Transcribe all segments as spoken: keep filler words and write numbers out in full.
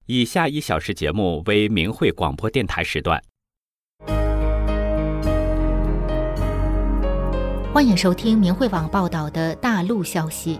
以下一小时节目为明慧广播电台时段。 欢迎收听明慧网报道的大陆消息。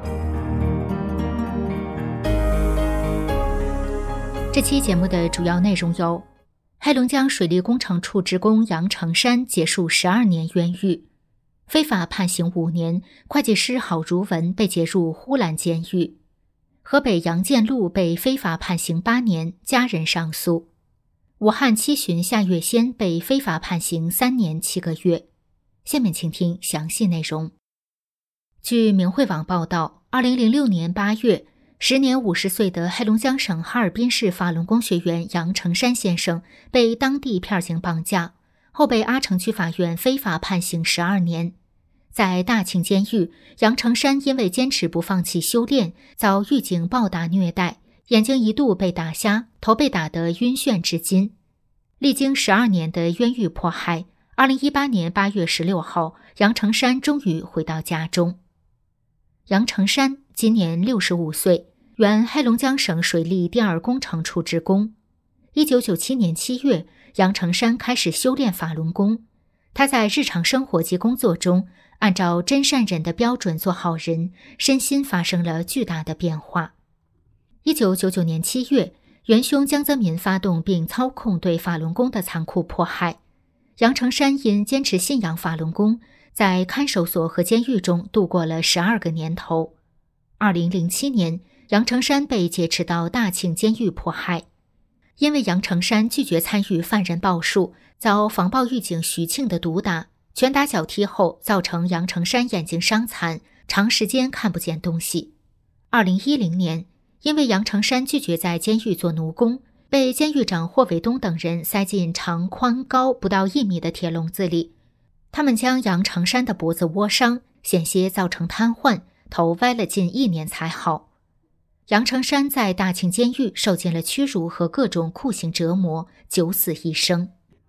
这期节目的主要内容有：黑龙江水利工程处职工杨成山结束十二年冤狱，非法判刑五年，会计师郝如文被解入呼兰监狱；河北杨建禄被非法判刑八年，家人上诉；武汉七旬夏月仙被非法判刑三年七个月。下面请听详细内容。据明慧网报道，二零零六年八月，时年五十岁的黑龙江省哈尔滨市法轮功学员杨成山先生被当地片警绑架，后被阿城区法院非法判刑十二年。在大庆监狱，杨成山因为坚持不放弃修炼，遭狱警暴打虐待，眼睛一度被打瞎，头被打得晕眩至今。历经十二年的冤狱迫害，二零一八年八月十六号，杨成山终于回到家中。杨成山今年六十五岁，原黑龙江省水利第二工程处职工。一九九七年七月，杨成山开始修炼法轮功。他在日常生活及工作中，按照真善忍的标准做好人，身心发生了巨大的变化。一九九九年七月，元凶江泽民发动并操控对法轮功的残酷迫害。杨成山因坚持信仰法轮功，在看守所和监狱中度过了十二个年头。二零零七年，杨成山被劫持到大庆监狱迫害。因为杨成山拒绝参与犯人报数，遭防暴狱警徐庆的毒打，拳打脚踢后造成杨成山眼睛伤残，长时间看不见东西。二零一零年，因为杨成山拒绝在监狱做奴工，被监狱长霍伟东等人塞进长宽高不到一米的铁笼子里，他们将杨成山的脖子窝伤，险些造成瘫痪，头歪了近一年才好。杨成山在大庆监狱受尽了屈辱和各种酷刑折磨，九死一生。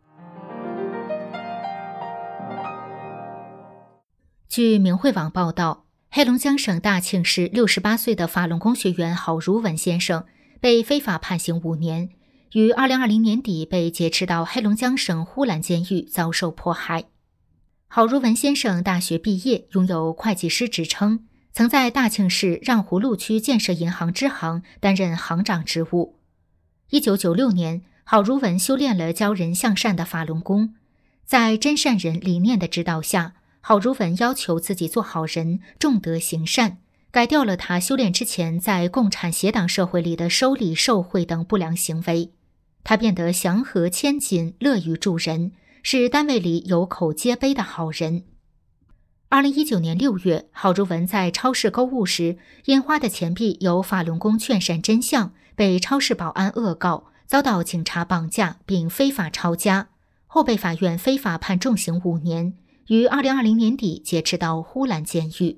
据明慧网报道，黑龙江省大庆市六十八岁的法轮功学员郝如文先生被非法判刑五年，于二零二零年底被劫持到黑龙江省呼兰监狱遭受迫害。郝如文先生大学毕业，拥有会计师职称，曾在大庆市让湖路区建设银行支行担任行长职务。一九九六年，郝如文修炼了教人向善的法轮功，在真善人理念的指导下，郝如文要求自己做好人，重德行善，改掉了他修炼之前在共产协党社会里的收礼受贿等不良行为。他变得祥和谦谨，乐于助人，是单位里有口皆碑的好人。二零一九年六月，郝如文在超市购物时，因花的钱币有法轮功劝善真相，被超市保安恶告，遭到警察绑架并非法抄家，后被法院非法判重刑五年，于二零二零年底劫持到呼兰监狱。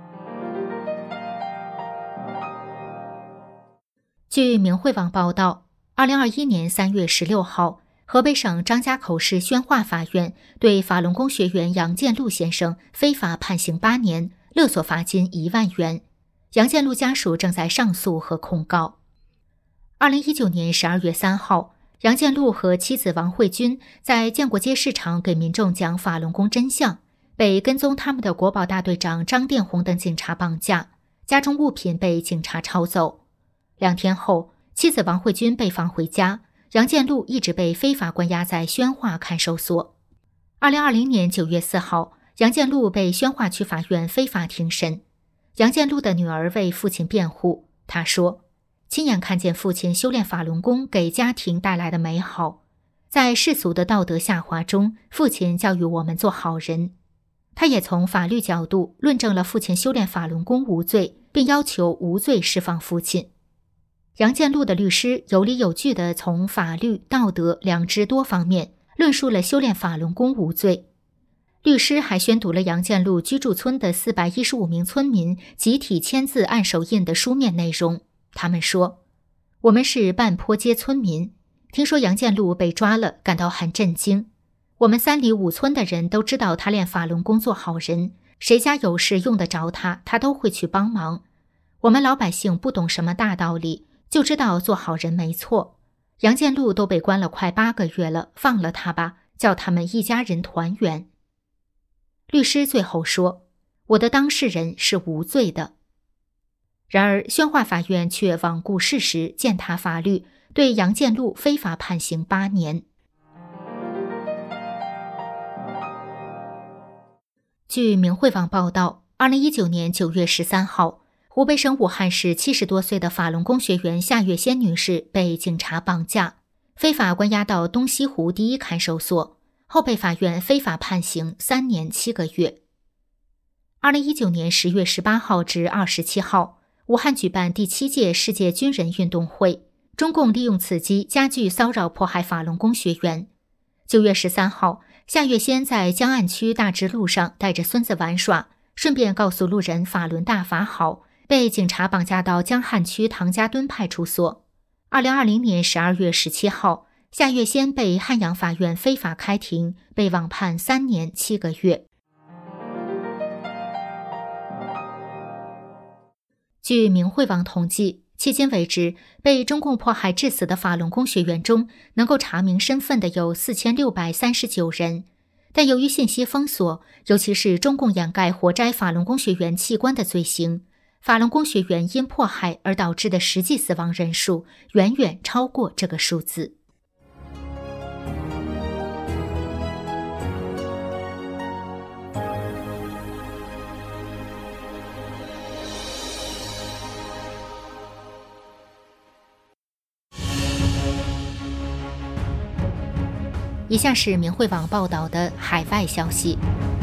据明慧网报道，二零二一年三月十六号，河北省张家口市宣化法院对法轮功学员杨建禄先生非法判刑八年，勒索罚金一万元。杨建禄家属正在上诉和控告。二零一九年十二月三号，杨建禄和妻子王慧君在建国街市场给民众讲法轮功真相，被跟踪他们的国保大队长张殿红等警察绑架，家中物品被警察抄走。两天后，妻子王慧君被放回家，杨建禄一直被非法关押在宣化看守所。二零二零年九月四号，杨建禄被宣化区法院非法庭审。杨建禄的女儿为父亲辩护，她说，亲眼看见父亲修炼法轮功给家庭带来的美好，在世俗的道德下滑中，父亲教育我们做好人。他也从法律角度论证了父亲修炼法轮功无罪，并要求无罪释放父亲。杨建禄的律师有理有据地从法律、道德两支多方面论述了修炼法轮功无罪。律师还宣读了杨建禄居住村的四百一十五名村民集体签字按手印的书面内容。他们说，我们是半坡街村民，听说杨建禄被抓了，感到很震惊。我们三里五村的人都知道他练法轮功做好人，谁家有事用得着他，他都会去帮忙。我们老百姓不懂什么大道理， 就知道做好人没错。杨建禄都被关了快八个月了，放了他吧，叫他们一家人团圆。律师最后说，我的当事人是无罪的。然而宣化法院却罔顾事实，践踏法律，对杨建禄非法判刑八年。据明慧网报道，二零一九年九月十三号，湖北省武汉市七十多岁的法轮功学员夏月仙女士被警察绑架，非法关押到东西湖第一看守所，后被法院非法判刑三年七个月。二零一九年十月十八号至二十七号，武汉举办第七届世界军人运动会，中共利用此机加剧骚扰迫害法轮功学员。九月十三号，夏月仙在江岸区大直路上带着孙子玩耍，顺便告诉路人法轮大法好，被警察绑架到江汉区唐家墩派出所。二零二零年十二月十七号，夏月仙被汉阳法院非法开庭，被网判三年七个月。据明慧网统计，迄今为止，被中共迫害致死的法轮功学员中，能够查明身份的有四千六百三十九人。但由于信息封锁，尤其是中共掩盖活摘法轮功学员器官的罪行，法轮功学员因迫害而导致的实际死亡人数远远超过这个数字。以下是明慧网报道的海外消息，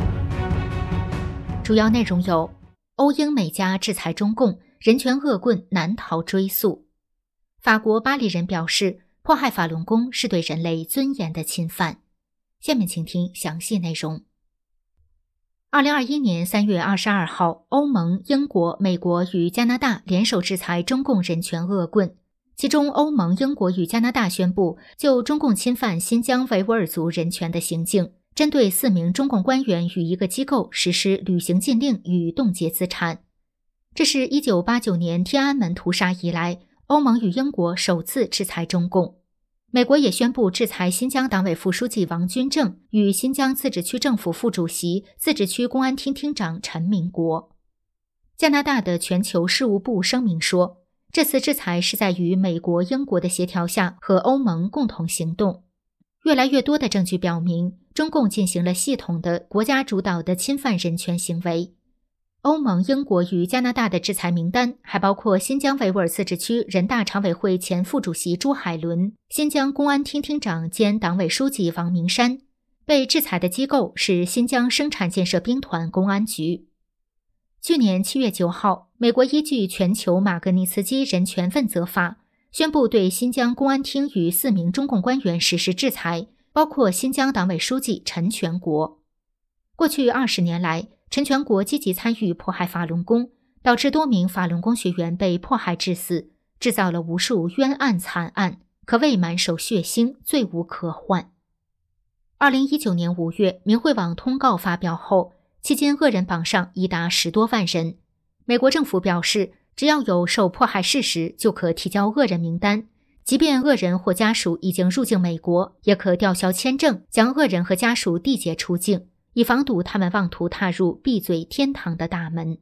主要内容有：欧英美加制裁中共，人权恶棍难逃追诉；法国巴黎人表示，迫害法轮功是对人类尊严的侵犯。下面请听详细内容。二零二一年三月二十二号，欧盟、英国、美国与加拿大联手制裁中共人权恶棍。其中，欧盟、英国与加拿大宣布就中共侵犯新疆维吾尔族人权的行径，针对四名中共官员与一个机构实施旅行禁令与冻结资产。这是一九八九年天安门屠杀以来，欧盟与英国首次制裁中共。美国也宣布制裁新疆党委副书记王军正与新疆自治区政府副主席、自治区公安厅厅长陈明国。加拿大的全球事务部声明说，这次制裁是在与美国、英国的协调下和欧盟共同行动。越来越多的证据表明，中共进行了系统的国家主导的侵犯人权行为。欧盟、英国与加拿大的制裁名单还包括新疆维吾尔自治区人大常委会前副主席朱海伦、新疆公安厅厅长兼党委书记王明山。被制裁的机构是新疆生产建设兵团公安局。去年七月九号，美国依据全球马格尼茨基人权问责法，宣布对新疆公安厅与四名中共官员实施制裁，包括新疆党委书记陈全国。过去二十年来，陈全国积极参与迫害法轮功，导致多名法轮功学员被迫害致死，制造了无数冤案惨案，可谓满手血腥，罪无可逭。二零一九年五月，明慧网通告发表后，迄今恶人榜上已达十多万人。美国政府表示，只要有受迫害事实，就可提交恶人名单，即便恶人或家属已经入境美国，也可吊销签证，将恶人和家属缔结出境，以防堵他们妄图踏入闭嘴天堂的大门。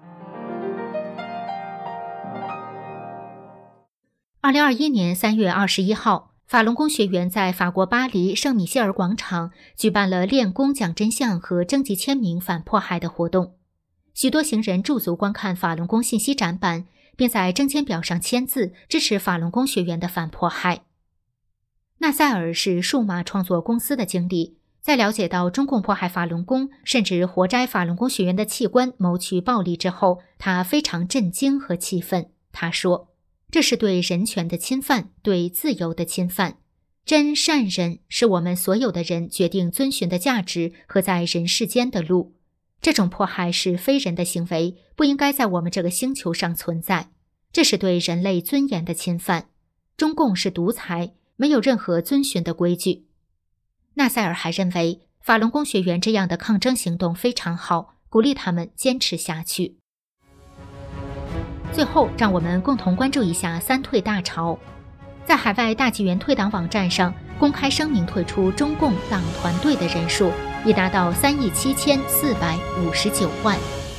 二零二一年三月二十一号，法轮功学员在法国巴黎圣米歇尔广场举办了练功讲真相和征集签名反迫害的活动。许多行人驻足观看法轮功信息展板，并在征签表上签字，支持法轮功学员的反迫害。纳赛尔是数码创作公司的经理，在了解到中共迫害法轮功，甚至活摘法轮功学员的器官谋取暴利之后，他非常震惊和气愤。他说，这是对人权的侵犯，对自由的侵犯。真善忍是我们所有的人决定遵循的价值和在人世间的路。这种迫害是非人的行为，不应该在我们这个星球上存在。这是对人类尊严的侵犯。中共是独裁，没有任何遵循的规矩。纳赛尔还认为，法轮功学员这样的抗争行动非常好，鼓励他们坚持下去。 最后，让我们共同关注一下三退大潮。在海外大纪元退党网站上，公开声明退出中共党团队的人数已达到三亿七千四百五十九万。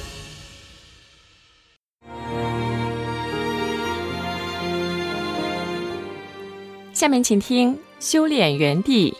下面请听修炼园地。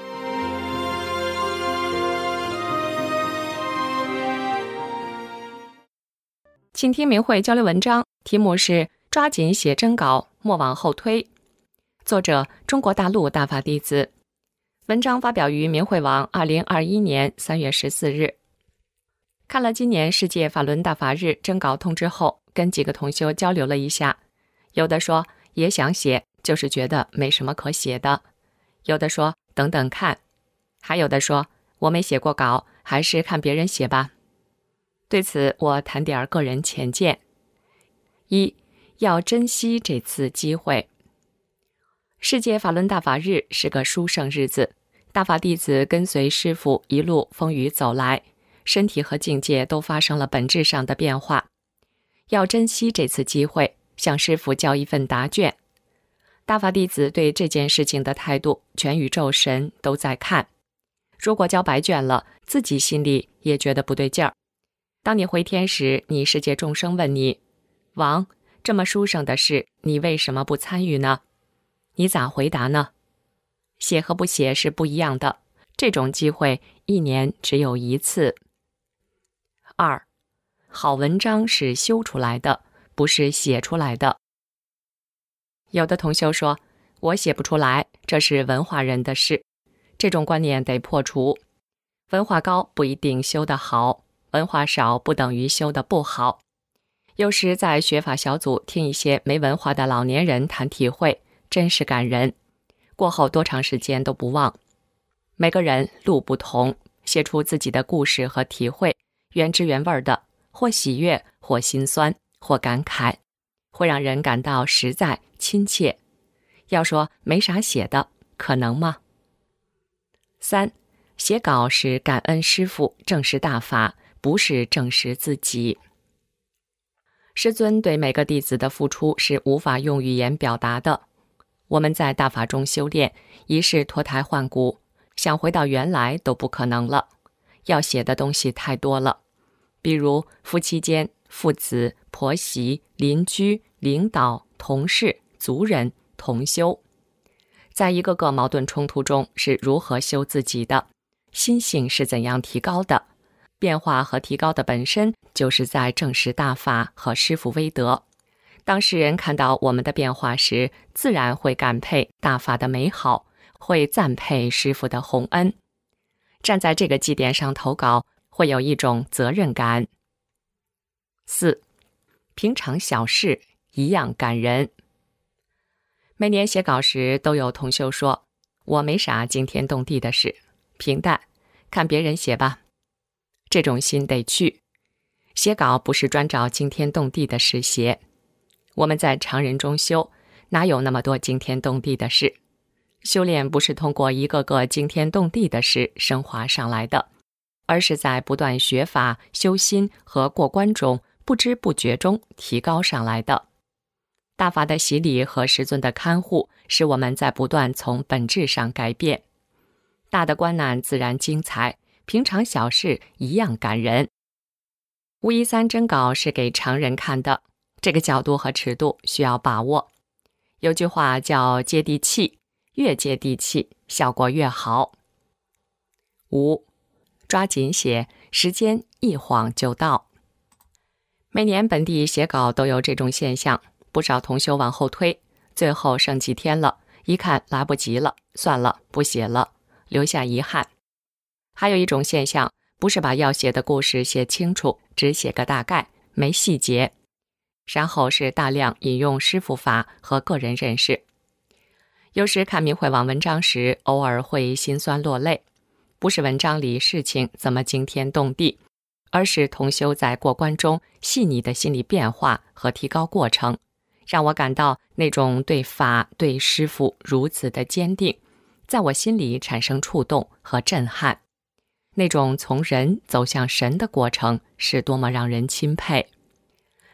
请听明慧交流文章，题目是抓紧写真稿，莫往后推。作者中国大陆大法弟子。文章发表于明慧网二零二一年三月十四日。看了今年世界法轮大法日征稿通知后，跟几个同修交流了一下，有的说也想写，就是觉得没什么可写的，有的说等等看，还有的说我没写过稿，还是看别人写吧。对此我谈点个人浅见。一，要珍惜这次机会。世界法轮大法日是个殊胜日子，大法弟子跟随师父一路风雨走来，身体和境界都发生了本质上的变化。要珍惜这次机会，向师父交一份答卷。大法弟子对这件事情的态度，全宇宙神都在看。如果交白卷了，自己心里也觉得不对劲儿。当你回天时，你世界众生问你，王，这么殊胜的事，你为什么不参与呢？你咋回答呢？写和不写是不一样的，这种机会一年只有一次。二，好文章是修出来的，不是写出来的。有的同修说，我写不出来，这是文化人的事，这种观念得破除。文化高不一定修得好，文化少不等于修得不好。有时在学法小组听一些没文化的老年人谈体会，真是感人，过后多长时间都不忘。每个人路不同，写出自己的故事和体会，原汁原味的，或喜悦，或心酸，或感慨，会让人感到实在亲切。要说没啥写的，可能吗？三，写稿是感恩师父，正视大法，不是正视自己。师尊对每个弟子的付出是无法用语言表达的。我们在大法中修炼，一世脱胎换骨，想回到原来都不可能了。要写的东西太多了，比如夫妻间、父子、婆媳、邻居、领导、同事、族人、同修，在一个个矛盾冲突中是如何修自己的，心性是怎样提高的。变化和提高的本身就是在正视大法和师父威德。当世人看到我们的变化时，自然会感佩大法的美好，会赞佩师父的洪恩。站在这个基点上投稿，会有一种责任感。四，平常小事一样感人。每年写稿时都有同修说，我没啥惊天动地的事，平淡，看别人写吧。这种心得去。写稿不是专找惊天动地的事写。我们在常人中修，哪有那么多惊天动地的事？修炼不是通过一个个惊天动地的事升华上来的，而是在不断学法、修心和过关中，不知不觉中提高上来的。大法的洗礼和师尊的看护，使我们在不断从本质上改变。大的关难自然精彩，平常小事一样感人。五一三征稿是给常人看的，这个角度和尺度需要把握。有句话叫接地气，越接地气，效果越好。五，抓紧写，时间一晃就到。每年本地写稿都有这种现象，不少同修往后推，最后剩几天了，一看来不及了，算了，不写了，留下遗憾。还有一种现象，不是把要写的故事写清楚，只写个大概，没细节。然后是大量引用师父法和个人认识。有时看明慧网文章时，偶尔会心酸落泪，不是文章里事情怎么惊天动地，而是同修在过关中细腻的心理变化和提高过程，让我感到那种对法对师父如此的坚定，在我心里产生触动和震撼。那种从人走向神的过程是多么让人钦佩。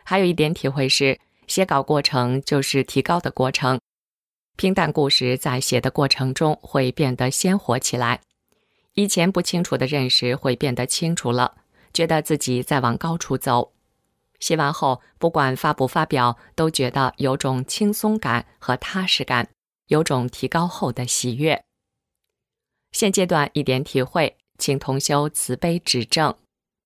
还有一点体会是，写稿过程就是提高的过程。平淡故事在写的过程中会变得鲜活起来，以前不清楚的认识会变得清楚了，觉得自己在往高处走。写完后，不管发不发表，都觉得有种轻松感和踏实感，有种提高后的喜悦。现阶段一点体会，请同修慈悲指正。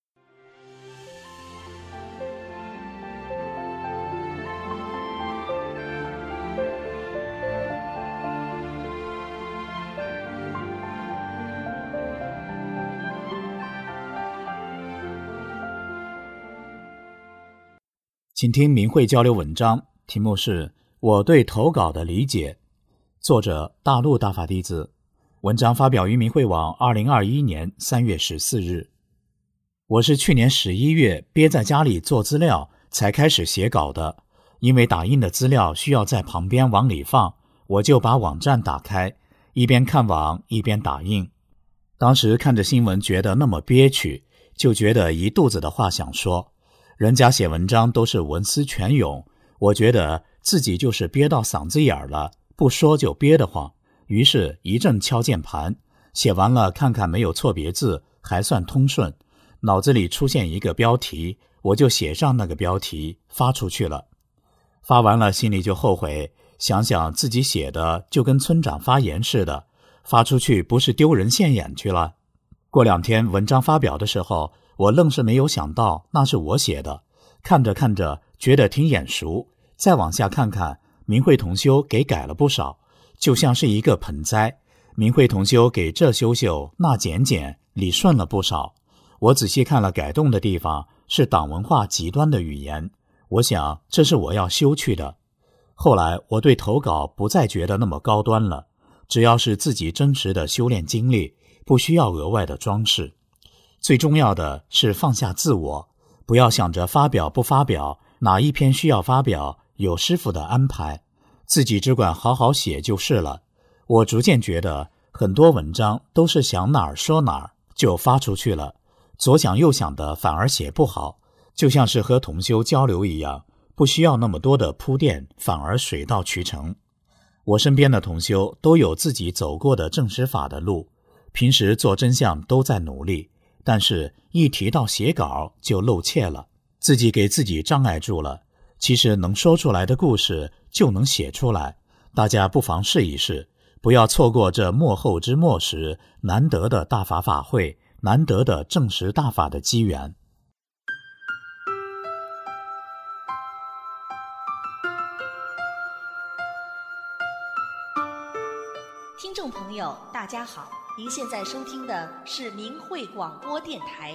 请听明慧交流文章，题目是我对投稿的理解，作者大陆大法弟子，文章发表于明慧网二零二一年三月十四日。我是去年十一月憋在家里做资料才开始写稿的，因为打印的资料需要在旁边往里放，我就把网站打开，一边看网一边打印。当时看着新闻觉得那么憋屈，就觉得一肚子的话想说，人家写文章都是文思泉涌，我觉得自己就是憋到嗓子眼了，不说就憋得慌。于是一阵敲键盘，写完了看看没有错别字，还算通顺。脑子里出现一个标题，我就写上那个标题，发出去了。发完了心里就后悔，想想自己写的就跟村长发言似的，发出去不是丢人现眼去了。过两天文章发表的时候，我愣是没有想到那是我写的，看着看着觉得挺眼熟，再往下看看，明慧同修给改了不少，就像是一个盆栽，明慧同修给这修修那剪剪，理顺了不少。我仔细看了改动的地方，是党文化极端的语言，我想这是我要修去的。后来我对投稿不再觉得那么高端了，只要是自己真实的修炼经历，不需要额外的装饰。最重要的是放下自我，不要想着发表不发表，哪一篇需要发表，有师父的安排，自己只管好好写就是了。我逐渐觉得很多文章都是想哪儿说哪儿就发出去了，左想右想的反而写不好，就像是和同修交流一样，不需要那么多的铺垫，反而水到渠成。我身边的同修都有自己走过的正实法的路，平时做真相都在努力，但是一提到写稿就露怯了，自己给自己障碍住了。其实能说出来的故事就能写出来，大家不妨试一试，不要错过这末后之末时难得的大法法会，难得的正实大法的机缘。 听众朋友大家好，您现在收听的是明慧广播电台。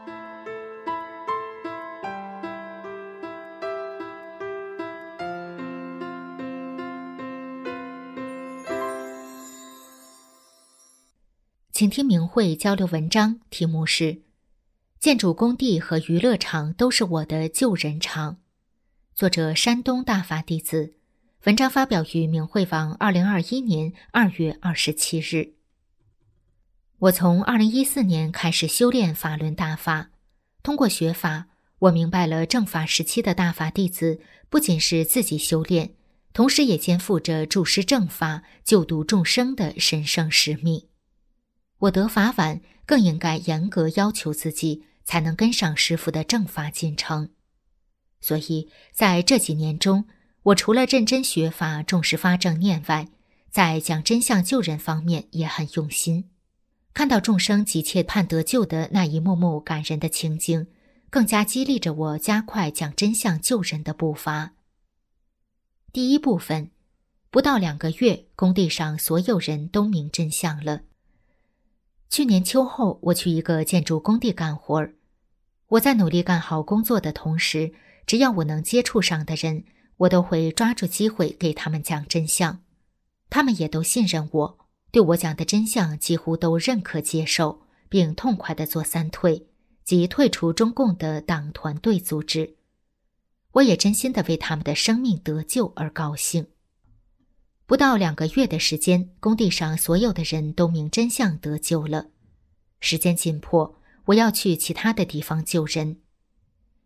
请听明慧交流文章，题目是建筑工地和娱乐场都是我的救人场，作者山东大法弟子，文章发表于明慧网二零二一年二月二十七日。我从二零一四年开始修炼法轮大法，通过学法，我明白了正法时期的大法弟子不仅是自己修炼，同时也肩负着注释正法、救度众生的神圣使命。我得法晚，更应该严格要求自己，才能跟上师父的正法进程。所以在这几年中，我除了认真学法、重视发正念外，在讲真相救人方面也很用心。看到众生急切盼得救的那一幕幕感人的情景，更加激励着我加快讲真相救人的步伐。第一部分，不到两个月，工地上所有人都明真相了。去年秋后，我去一个建筑工地干活儿。我在努力干好工作的同时，只要我能接触上的人，我都会抓住机会给他们讲真相。他们也都信任我，对我讲的真相几乎都认可接受，并痛快地做三退，即退出中共的党团队组织。我也真心地为他们的生命得救而高兴。不到两个月的时间，工地上所有的人都明真相得救了。时间紧迫，我要去其他的地方救人。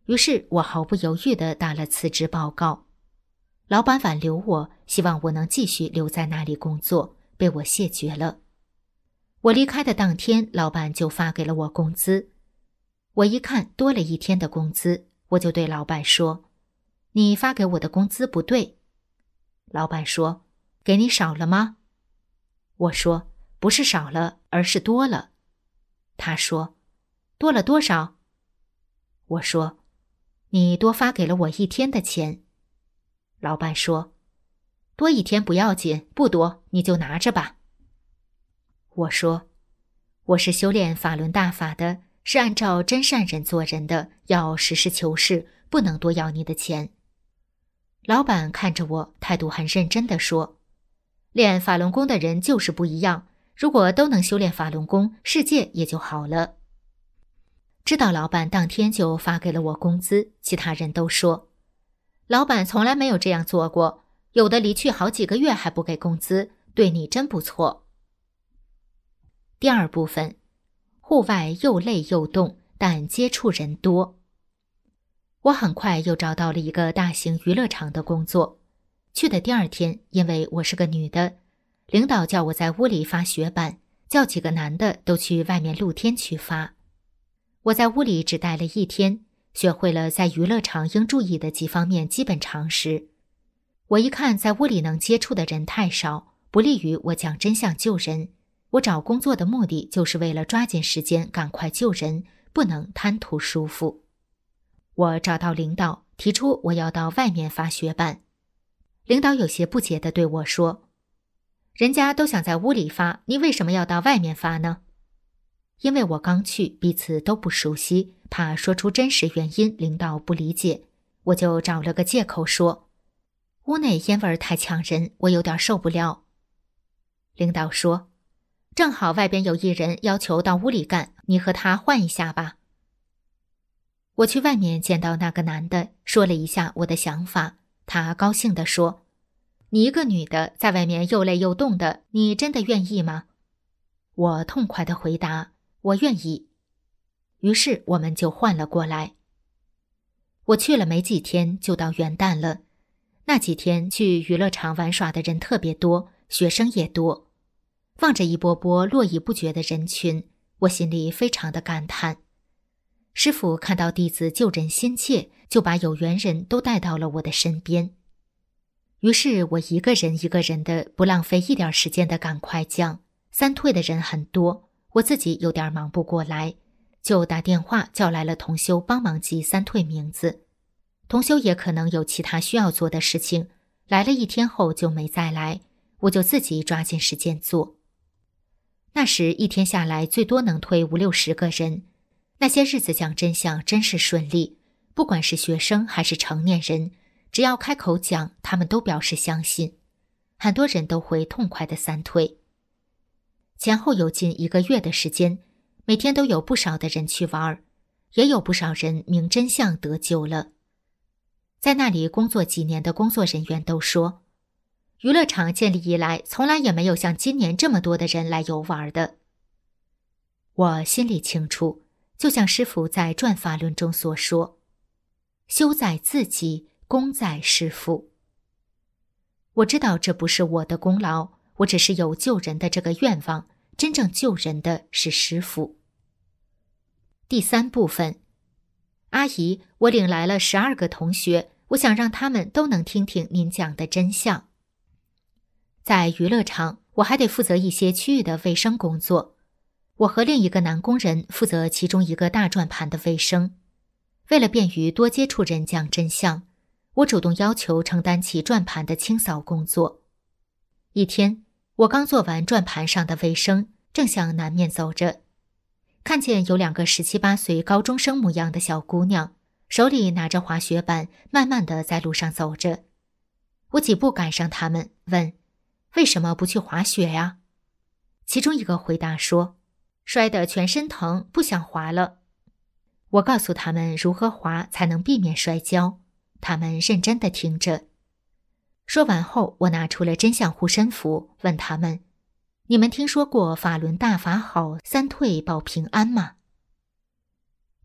于是我毫不犹豫地打了辞职报告。老板挽留我，希望我能继续留在那里工作，被我谢绝了。我离开的当天，老板就发给了我工资。我一看多了一天的工资，我就对老板说：“你发给我的工资不对。”老板说：“给你少了吗？”我说：“不是少了，而是多了。”他说：“多了多少？”我说：“你多发给了我一天的钱。”老板说：“多一天不要紧，不多，你就拿着吧。”我说：“我是修炼法轮大法的，是按照真善人做人的，要实事求是，不能多要你的钱。”老板看着我，态度很认真地说：“练法轮功的人就是不一样，如果都能修炼法轮功，世界也就好了。”知道老板当天就发给了我工资，其他人都说：“老板从来没有这样做过，有的离去好几个月还不给工资，对你真不错。”第二部分，户外又累又冻，但接触人多。我很快又找到了一个大型娱乐场的工作。去的第二天，因为我是个女的，领导叫我在屋里发雪板，叫几个男的都去外面露天去发。我在屋里只待了一天，学会了在娱乐场应注意的几方面基本常识。我一看在屋里能接触的人太少，不利于我讲真相救人。我找工作的目的就是为了抓紧时间赶快救人，不能贪图舒服。我找到领导，提出我要到外面发雪板。领导有些不解地对我说：“人家都想在屋里发，你为什么要到外面发呢？”因为我刚去，彼此都不熟悉，怕说出真实原因领导不理解，我就找了个借口说：“屋内烟味太呛人，我有点受不了。”领导说：“正好外边有一人要求到屋里干，你和他换一下吧。”我去外面见到那个男的，说了一下我的想法，他高兴地说：“你一个女的在外面又累又冻的，你真的愿意吗？”我痛快地回答：“我愿意。”于是我们就换了过来。我去了没几天就到元旦了，那几天去娱乐场玩耍的人特别多，学生也多。望着一波波络绎不绝的人群，我心里非常的感叹。师父看到弟子救人心切，就把有缘人都带到了我的身边。于是我一个人一个人的，不浪费一点时间的赶快讲。三退的人很多，我自己有点忙不过来，就打电话叫来了同修帮忙记三退名字。同修也可能有其他需要做的事情，来了一天后就没再来，我就自己抓紧时间做。那时一天下来最多能推五六十个人，那些日子讲真相真是顺利，不管是学生还是成年人，只要开口讲，他们都表示相信，很多人都会痛快的三退。前后有近一个月的时间，每天都有不少的人去玩，也有不少人明真相得救了。在那里工作几年的工作人员都说，娱乐场建立以来，从来也没有像今年这么多的人来游玩的。我心里清楚，就像师父在《转法轮》中所说，修在自己，功在师父。我知道这不是我的功劳，我只是有救人的这个愿望，真正救人的是师父。第三部分，阿姨，我领来了十二个同学，我想让他们都能听听您讲的真相。在娱乐场，我还得负责一些区域的卫生工作。我和另一个男工人负责其中一个大转盘的卫生。为了便于多接触人讲真相，我主动要求承担起转盘的清扫工作。一天，我刚做完转盘上的卫生，正向南面走着，看见有两个十七八岁高中生模样的小姑娘，手里拿着滑雪板，慢慢地在路上走着。我几步赶上他们，问：“为什么不去滑雪呀？”其中一个回答说：“摔得全身疼，不想滑了。”我告诉他们如何滑才能避免摔跤，他们认真地听着。说完后，我拿出了真相护身符，问他们：“你们听说过法轮大法好，三退保平安吗？”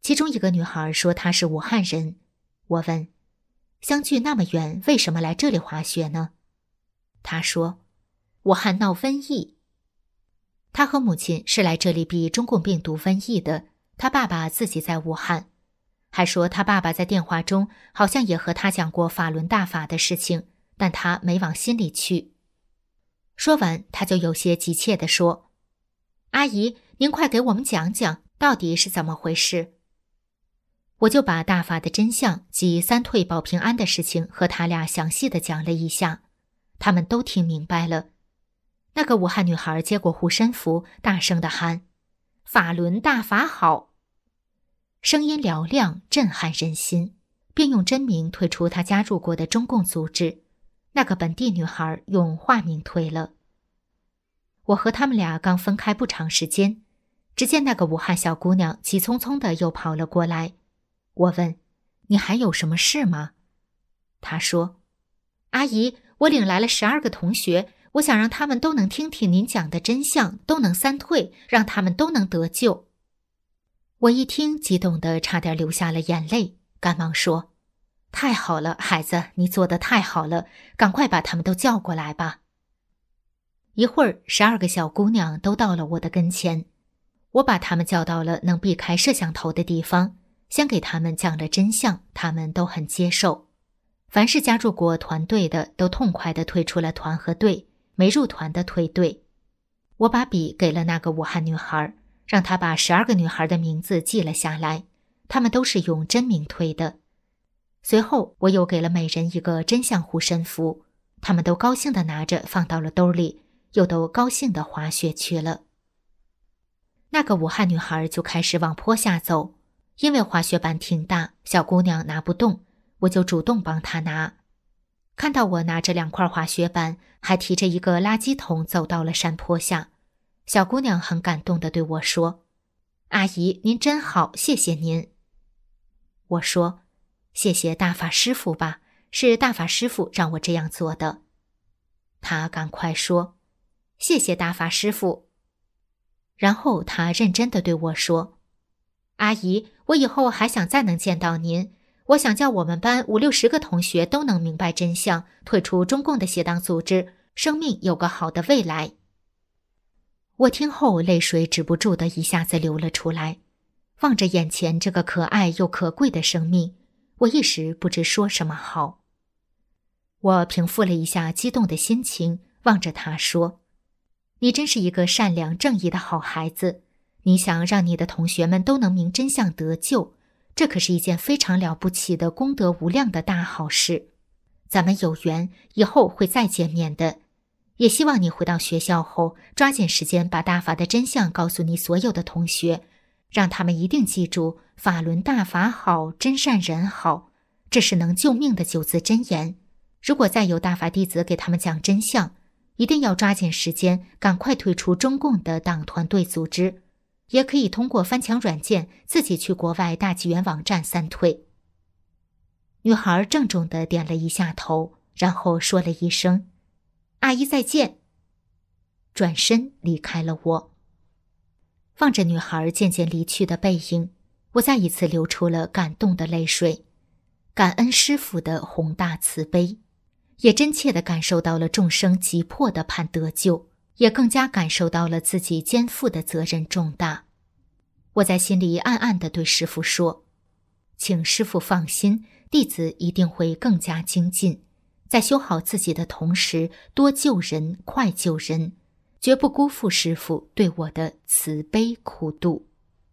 其中一个女孩说她是武汉人。我问，相距那么远，为什么来这里滑雪呢？她说，武汉闹瘟疫。她和母亲是来这里避中共病毒瘟疫的，她爸爸自己在武汉。还说她爸爸在电话中好像也和她讲过法轮大法的事情，但她没往心里去。说完，她就有些急切地说，阿姨，您快给我们讲讲，到底是怎么回事？我就把大法的真相及三退保平安的事情和他俩详细的讲了一下，他们都听明白了。那个武汉女孩接过护身符，大声地喊，法轮大法好，声音嘹亮，震撼人心，并用真名退出她加入过的中共组织。那个本地女孩用化名退了。我和他们俩刚分开不长时间，只见那个武汉小姑娘急匆匆地又跑了过来。我问，你还有什么事吗？她说，阿姨，我领来了十二个同学，我想让他们都能听听您讲的真相，都能三退，让他们都能得救。我一听，激动得差点流下了眼泪，赶忙说，太好了，孩子，你做得太好了，赶快把他们都叫过来吧。一会儿，十二个小姑娘都到了我的跟前，我把她们叫到了能避开摄像头的地方，先给她们讲了真相，她们都很接受。凡是加入过团队的，都痛快地退出了团和队，没入团的退队。我把笔给了那个武汉女孩，让她把十二个女孩的名字记了下来，她们都是用真名退的。随后，我又给了每人一个真相护身符，她们都高兴地拿着放到了兜里，又都高兴地滑雪去了。那个武汉女孩就开始往坡下走，因为滑雪板挺大，小姑娘拿不动，我就主动帮她拿。看到我拿着两块滑雪板，还提着一个垃圾桶走到了山坡下，小姑娘很感动地对我说，阿姨，您真好，谢谢您。我说，谢谢大法师父吧，是大法师父让我这样做的。她赶快说，谢谢大法师父。然后她认真地对我说，阿姨，我以后还想再能见到您，我想叫我们班五六十个同学都能明白真相，退出中共的邪党组织，生命有个好的未来。我听后泪水止不住地一下子流了出来，望着眼前这个可爱又可贵的生命，我一时不知说什么好。我平复了一下激动的心情，望着他说，你真是一个善良正义的好孩子，你想让你的同学们都能明真相得救，这可是一件非常了不起的功德无量的大好事。咱们有缘以后会再见面的，也希望你回到学校后抓紧时间把大法的真相告诉你所有的同学，让他们一定记住法轮大法好，真善人好，这是能救命的九字真言。如果再有大法弟子给他们讲真相，一定要抓紧时间赶快退出中共的党团队组织，也可以通过翻墙软件自己去国外大纪元网站三退。女孩郑重地点了一下头，然后说了一声，阿姨再见，转身离开了我。望着女孩渐渐离去的背影，我再一次流出了感动的泪水，感恩师父的宏大慈悲，也真切地感受到了众生急迫的盼得救，也更加感受到了自己肩负的责任重大。我在心里暗暗地对师父说，请师父放心，弟子一定会更加精进，在修好自己的同时，多救人，快救人，绝不辜负师父对我的慈悲苦度。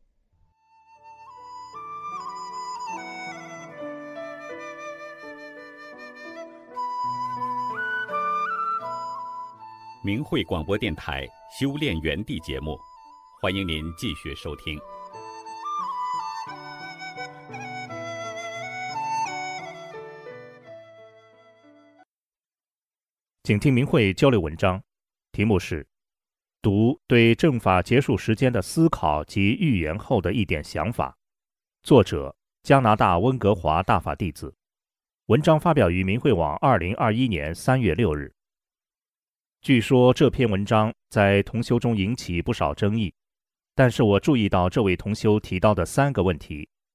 明慧广播电台修炼园地节目，欢迎您继续收听。 请听明慧交流文章，题目是读对正法结束时间的思考及预言后的一点想法，作者加拿大温哥华大法弟子，文章发表于明慧网二零二一年三月六日。据说这篇文章在同修中引起不少争议，但是我注意到这位同修提到的三个问题，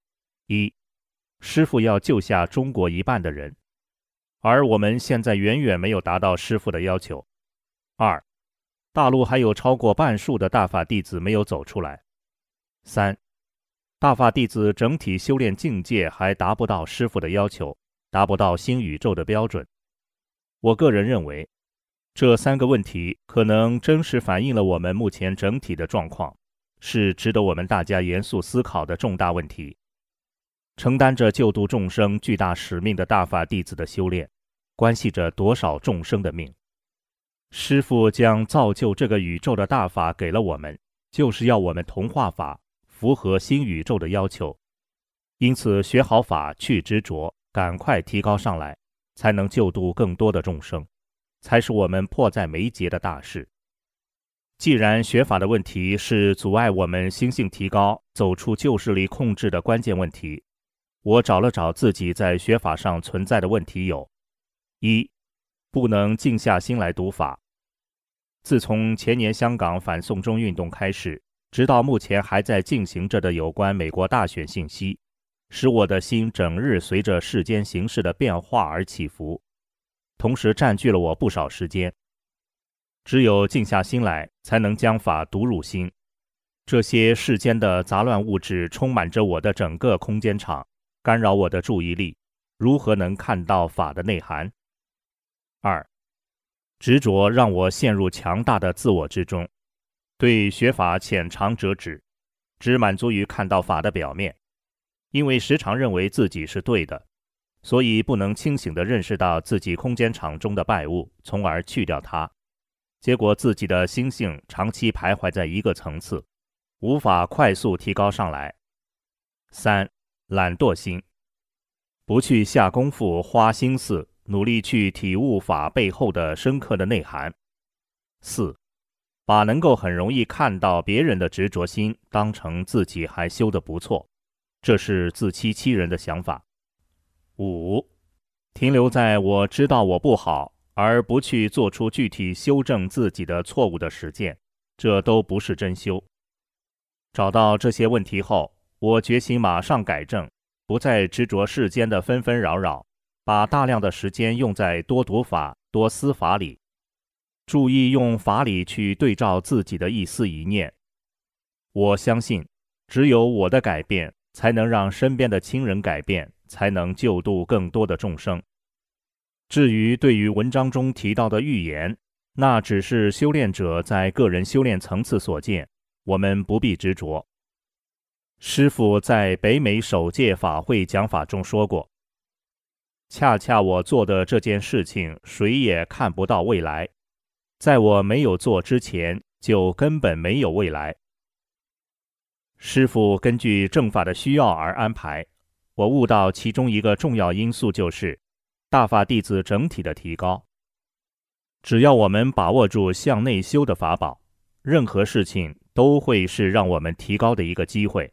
一，师父要救下中国一半的人，而我们现在远远没有达到师父的要求。二，大陆还有超过半数的大法弟子没有走出来。三，大法弟子整体修炼境界还达不到师父的要求，达不到新宇宙的标准。我个人认为，这三个问题可能真实反映了我们目前整体的状况，是值得我们大家严肃思考的重大问题。承担着救度众生巨大使命的大法弟子的修炼，关系着多少众生的命。师父将造就这个宇宙的大法给了我们，就是要我们同化法，符合新宇宙的要求。因此学好法，去执着，赶快提高上来，才能救度更多的众生，才是我们迫在眉睫的大事。既然学法的问题是阻碍我们心性提高、走出旧势力控制的关键问题，我找了找自己在学法上存在的问题有：一，不能静下心来读法。自从前年香港反送中运动开始，直到目前还在进行着的有关美国大选信息，使我的心整日随着世间形势的变化而起伏，同时占据了我不少时间。只有静下心来，才能将法读入心。这些世间的杂乱物质充满着我的整个空间场，干扰我的注意力，如何能看到法的内涵？二，执着让我陷入强大的自我之中，对学法浅尝辄止，只满足于看到法的表面。因为时常认为自己是对的，所以不能清醒地认识到自己空间场中的败物，从而去掉它。结果自己的心性长期徘徊在一个层次，无法快速提高上来。三，懒惰心，不去下功夫花心思，努力去体悟法背后的深刻的内涵。四，把能够很容易看到别人的执着心当成自己还修得不错，这是自欺欺人的想法。五，停留在我知道我不好，而不去做出具体修正自己的错误的实践，这都不是真修。找到这些问题后，我决心马上改正，不再执着世间的纷纷扰扰，把大量的时间用在多读法、多思法里，注意用法理去对照自己的一思一念。我相信，只有我的改变，才能让身边的亲人改变，才能救度更多的众生。至于对于文章中提到的预言，那只是修炼者在个人修炼层次所见，我们不必执着。师父在北美首届法会讲法中说过，恰恰我做的这件事情，谁也看不到未来，在我没有做之前，就根本没有未来。师父根据正法的需要而安排，我悟到其中一个重要因素就是大法弟子整体的提高。只要我们把握住向内修的法宝，任何事情都会是让我们提高的一个机会。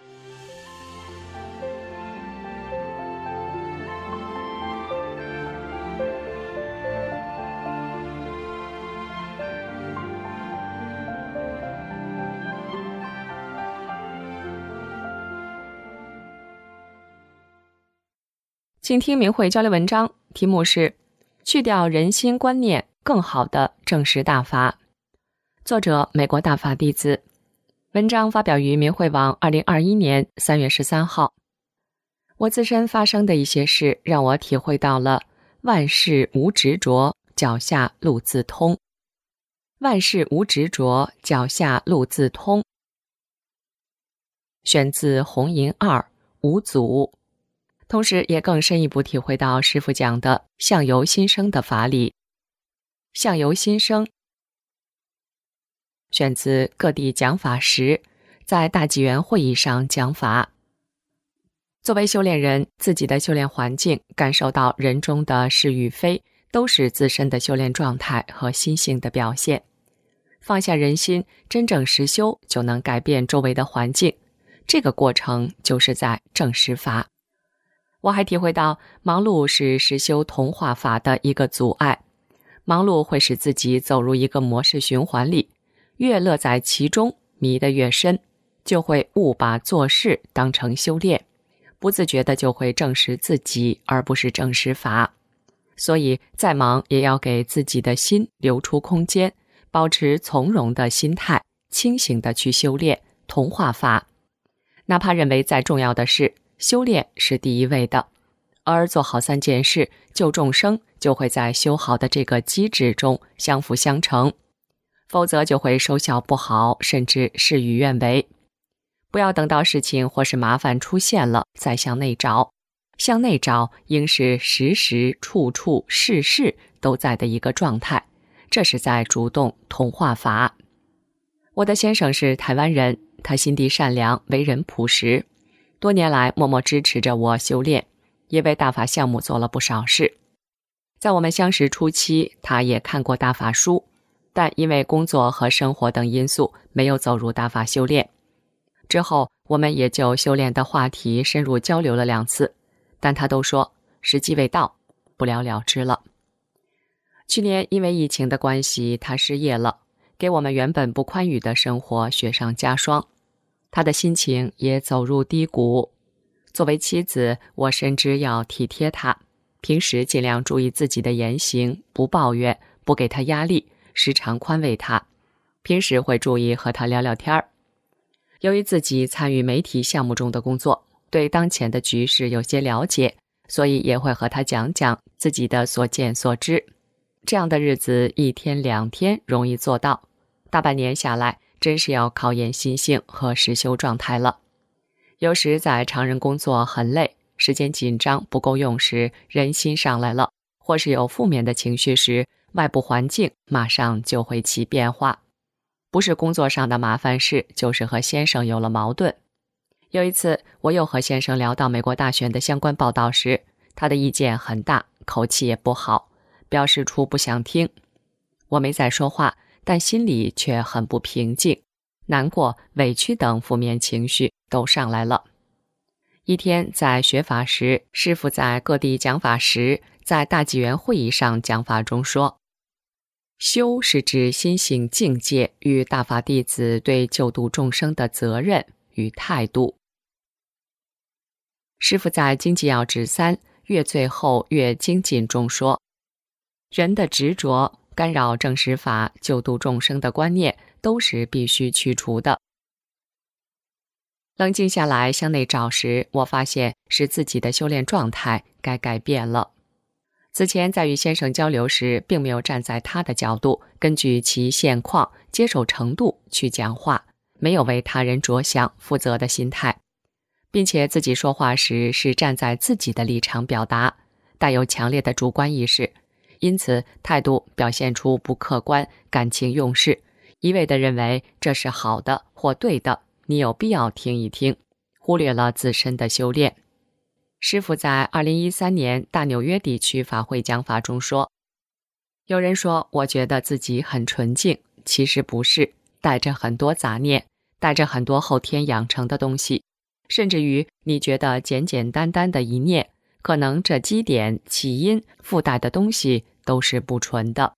请听明慧交流文章，题目是去掉人心观念，更好的证实大法。作者美国大法弟子。文章发表于明慧网二零二一年三月十三号。我自身发生的一些事，让我体会到了万事无执着，脚下路自通。万事无执着，脚下路自通。选自红银二五祖。同时也更深一步体会到师父讲的相由心生的法理。相由心生选自各地讲法时，在大纪元会议上讲法。作为修炼人，自己的修炼环境，感受到人中的是与非，都是自身的修炼状态和心性的表现。放下人心，真正实修，就能改变周围的环境。这个过程就是在证实法。我还体会到，忙碌是实修同化法的一个阻碍。忙碌会使自己走入一个模式循环里，越乐在其中，迷得越深，就会误把做事当成修炼， 不自觉的就会正视自己，而不是正视法。所以再忙也要给自己的心留出空间，保持从容的心态，清醒的去修炼同化法。哪怕认为再重要的事，修炼是第一位的，而做好三件事，救众生就会在修好的这个机制中相辅相成，否则就会收效不好，甚至事与愿违。不要等到事情或是麻烦出现了再向内找，向内找应是时时处处事事都在的一个状态，这是在主动同化法。我的先生是台湾人，他心地善良，为人朴实，多年来默默支持着我修炼，也为大法项目做了不少事。在我们相识初期，他也看过大法书，但因为工作和生活等因素，没有走入大法修炼。之后我们也就修炼的话题深入交流了两次，但他都说时机未到，不了了之了。去年因为疫情的关系，他失业了，给我们原本不宽裕的生活雪上加霜，他的心情也走入低谷。作为妻子，我深知要体贴他，平时尽量注意自己的言行，不抱怨，不给他压力，时常宽慰他。平时会注意和他聊聊天儿。由于自己参与媒体项目中的工作，对当前的局势有些了解，所以也会和他讲讲自己的所见所知。这样的日子一天两天容易做到，大半年下来，真是要考验心性和实修状态了。有时在常人工作很累，时间紧张不够用时，人心上来了，或是有负面的情绪时，外部环境马上就会起变化。不是工作上的麻烦事，就是和先生有了矛盾。有一次我又和先生聊到美国大选的相关报道时，他的意见很大，口气也不好，表示出不想听。我没再说话，但心里却很不平静，难过、委屈等负面情绪都上来了。一天在学法时，师父在各地讲法时，在大纪元会议上讲法中说，修是指心性境界与大法弟子对救度众生的责任与态度。师父在经济要旨三越最后越精进中说，人的执着、干扰正实法、救度众生的观念都是必须去除的。冷静下来向内找时，我发现是自己的修炼状态该改变了。此前在与先生交流时，并没有站在他的角度，根据其现况、接受程度去讲话，没有为他人着想、负责的心态，并且自己说话时是站在自己的立场表达，带有强烈的主观意识，因此态度表现出不客观、感情用事，一味地认为这是好的或对的，你有必要听一听，忽略了自身的修炼。师父在二零一三年大纽约地区法会讲法中说，有人说我觉得自己很纯净，其实不是，带着很多杂念，带着很多后天养成的东西，甚至于你觉得简简单单的一念，可能这基点、起因附带的东西都是不纯的。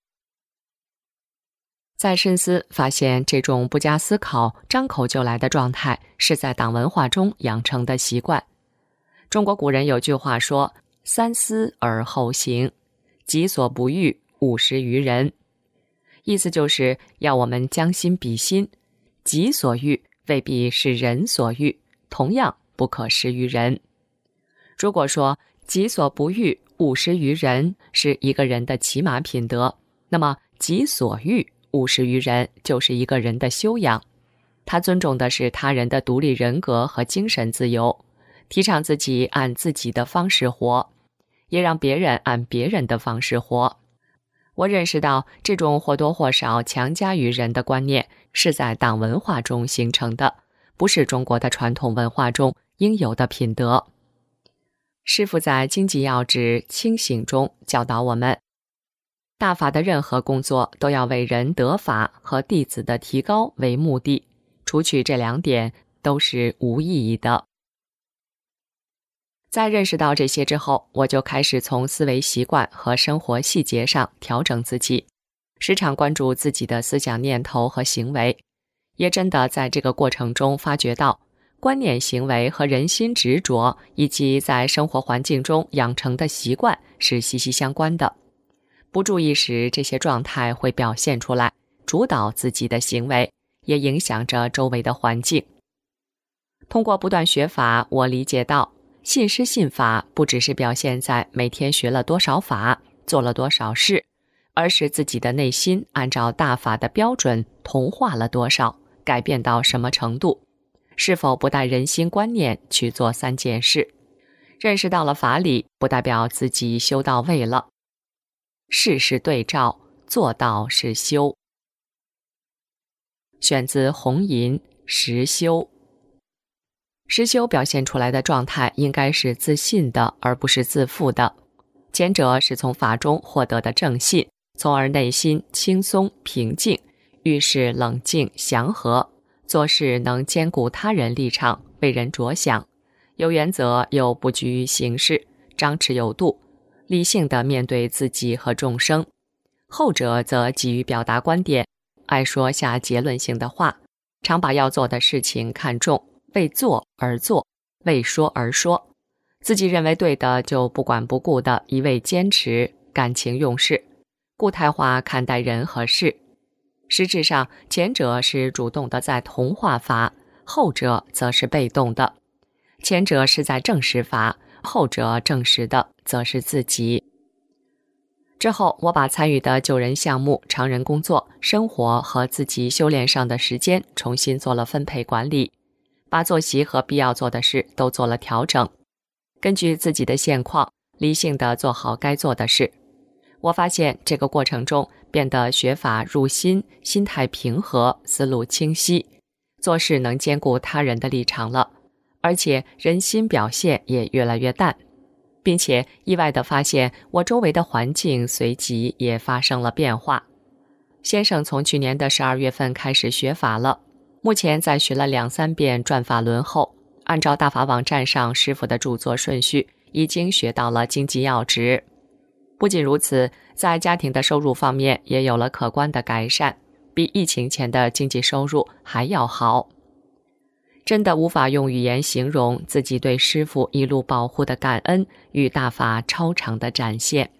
再深思，发现这种不加思考、张口就来的状态，是在党文化中养成的习惯。中国古人有句话说，三思而后行，己所不欲，勿施于人。意思就是要我们将心比心，己所欲未必是人所欲，同样不可施于人。如果说己所不欲，勿施于人是一个人的起码品德，那么己所欲，勿施于人就是一个人的修养。他尊重的是他人的独立人格和精神自由，提倡自己按自己的方式活，也让别人按别人的方式活。我认识到这种或多或少强加于人的观念是在党文化中形成的，不是中国的传统文化中应有的品德。师父在经济要旨清醒中教导我们，大法的任何工作都要为人得法和弟子的提高为目的，除去这两点都是无意义的。在认识到这些之后，我就开始从思维习惯和生活细节上调整自己，时常关注自己的思想念头和行为，也真的在这个过程中发觉到， 观念行为和人心执着以及在生活环境中养成的习惯是息息相关的。不注意时，这些状态会表现出来，主导自己的行为，也影响着周围的环境。通过不断学法，我理解到信师信法不只是表现在每天学了多少法，做了多少事，而是自己的内心按照大法的标准同化了多少，改变到什么程度，是否不带人心观念去做三件事。认识到了法理，不代表自己修到位了。事是对照，做到是修。选自红银实修。实修表现出来的状态应该是自信的，而不是自负的。前者是从法中获得的正信，从而内心轻松平静，遇事冷静祥和，做事能兼顾他人立场，为人着想，有原则又不拘于形式，张弛有度，理性地面对自己和众生。后者则急于表达观点，爱说下结论性的话，常把要做的事情看重，为做而做，为说而说，自己认为对的就不管不顾的一味坚持，感情用事，固态化看待人和事。实质上，前者是主动的在同化法，后者则是被动的。前者是在证实法，后者证实的则是自己。之后，我把参与的救人项目、常人工作、生活和自己修炼上的时间重新做了分配管理，把作息和必要做的事都做了调整，根据自己的现况，理性地做好该做的事。我发现这个过程中变得学法入心，心态平和，思路清晰，做事能兼顾他人的立场了，而且人心表现也越来越淡，并且意外地发现我周围的环境随即也发生了变化。先生从去年的十二月份开始学法了，目前在学了两三遍转法轮后，按照大法网站上师傅的著作顺序，已经学到了经济要旨。不仅如此，在家庭的收入方面也有了可观的改善，比疫情前的经济收入还要好。真的无法用语言形容自己对师父一路保护的感恩与大法超常的展现。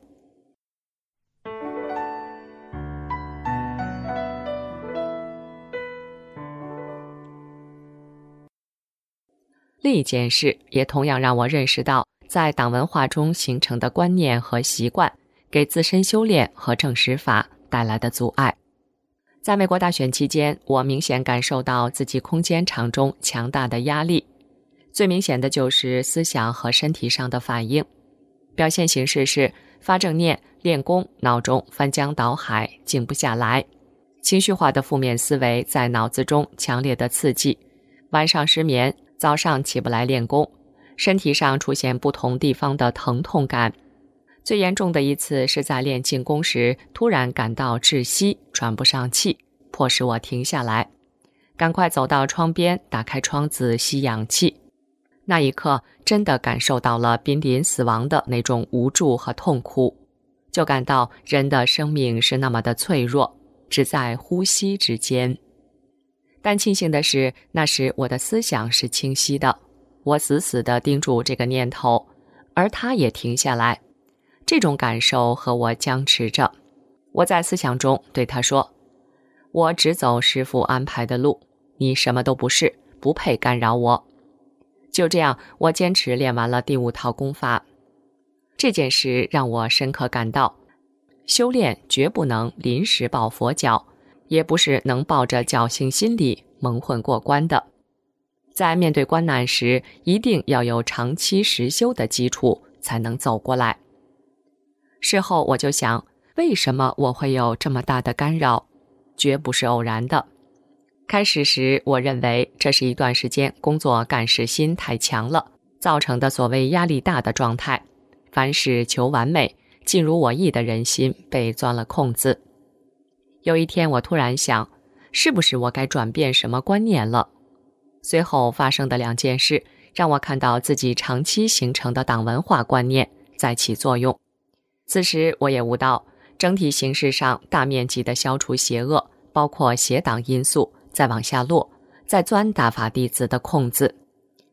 另一件事也同样让我认识到，在党文化中形成的观念和习惯，给自身修炼和证实法带来的阻碍。在美国大选期间，我明显感受到自己空间场中强大的压力，最明显的就是思想和身体上的反应。表现形式是发正念、练功，脑中翻江倒海，静不下来，情绪化的负面思维在脑子中强烈的刺激，晚上失眠，早上起不来练功，身体上出现不同地方的疼痛感。最严重的一次是在练静功时，突然感到窒息，喘不上气，迫使我停下来，赶快走到窗边，打开窗子吸氧气。那一刻，真的感受到了濒临死亡的那种无助和痛苦，就感到人的生命是那么的脆弱，只在呼吸之间。但庆幸的是，那时我的思想是清晰的，我死死地盯住这个念头，而它也停下来。这种感受和我僵持着，我在思想中对他说，我只走师父安排的路，你什么都不是，不配干扰我。就这样，我坚持练完了第五套功法。这件事让我深刻感到，修炼绝不能临时抱佛脚，也不是能抱着侥幸心理蒙混过关的。在面对关难时，一定要有长期实修的基础，才能走过来。事后我就想，为什么我会有这么大的干扰？绝不是偶然的。开始时，我认为这是一段时间工作干事心太强了，造成的所谓压力大的状态，凡事求完美，尽如我意的人心被钻了空子。有一天我突然想，是不是我该转变什么观念了？随后发生的两件事，让我看到自己长期形成的党文化观念在起作用。此时我也悟到，整体形势上大面积的消除邪恶，包括邪党因素，再往下落，再钻大法弟子的空子，